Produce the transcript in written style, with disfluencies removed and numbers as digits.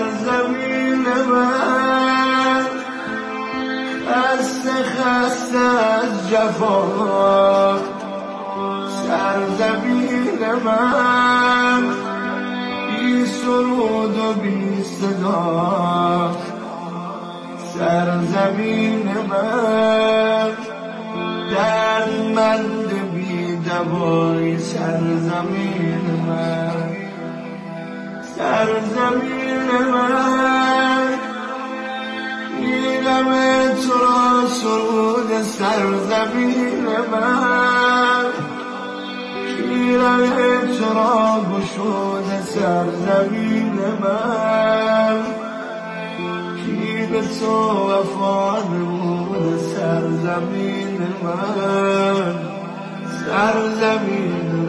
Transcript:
سرزمین من خسته از جفا، سرزمین من بی سرود و بی صدا، سرزمین من دردمند بی دوای، سرزمین من، سرزمین من گیرم تو را سرود، سرزمین من گیرم تو را گشود، سرزمین من کی به تو وفا نمود، سرزمین من، سرزمین